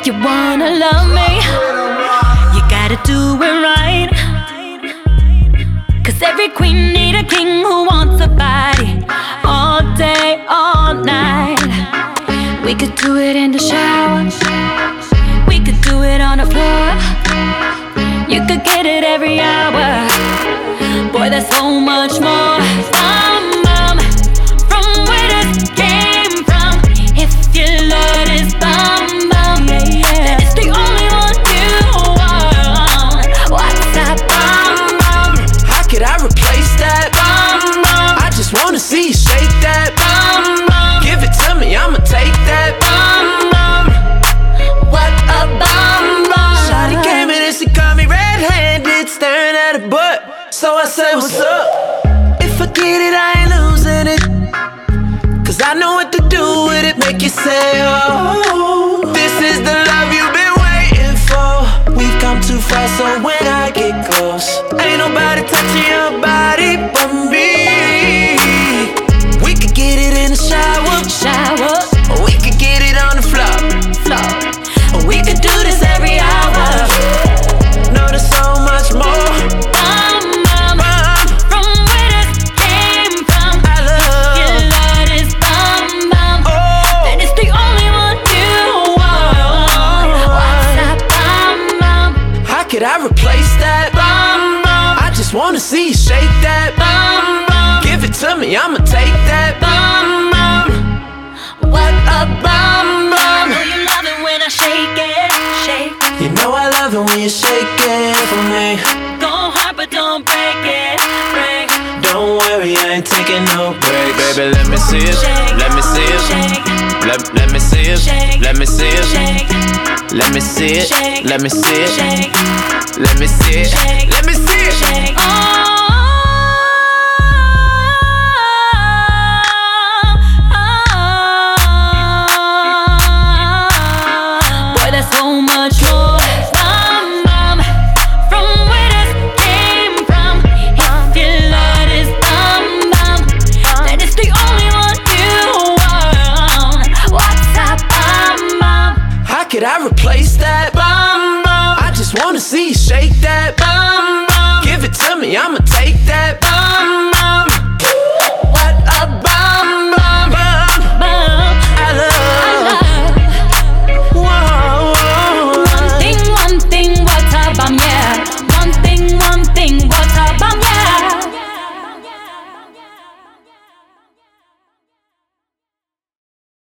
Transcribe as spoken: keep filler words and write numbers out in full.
You wanna love me, you gotta do it right. Cause every queen need a king who wants a body all day, all night. We could do it in the shower, we could do it on the floor. You could get it every hour. Boy, there's so much more. Um, um, from where this came from. If your Lord is bum bum, then it's the only one you want. What's that bum bum? How could I replace that bum bum? I just wanna see you shake that bum bum. Give it to me, I'ma take that bum bum. What a bum bum. Shawty came in and she caught me red-handed, staring at her butt. So I said, what's up? If I get it, I ain't losing it. Cause I know what to do with it. Make you say, oh, this is the love you've been waiting for. We've come too far, so when I get close, ain't nobody touching your body but me. We could get it in the shower, Shower, or we could get it on the floor, floor. or we could do this every hour. No, there's so much more. Bum bum, from where this came from. I love. Your Lord is bum bum, then it's the only one you want. What's that bum bum? How could I replace that bum bum? I just wanna see you shake that bum bum. Give it to me, I'ma take that bum bum. What a bum bum. I know you love it when I shake it, shake. You know I love it when you shake it for me. Go hard but don't break it, break. Don't worry, I ain't taking no break. Baby, let me see it, let me see it, let, let me see it, let me see it, let me see it, let me see it, let me see it, let me see it. Oh, boy, there's so much more. Bum bum, from where this came from. If your Lord is bum bum, then it's the only one you want. What's that bum bum? How could I replace that bum bum? I just wanna see you shake that bum bum. Give it to me, I'ma take that bum bum. What a bum bum bum. Bum, I love. I love. Whoa, whoa. One thing, one thing, what a bum, yeah. One thing, one thing, what a bum, yeah.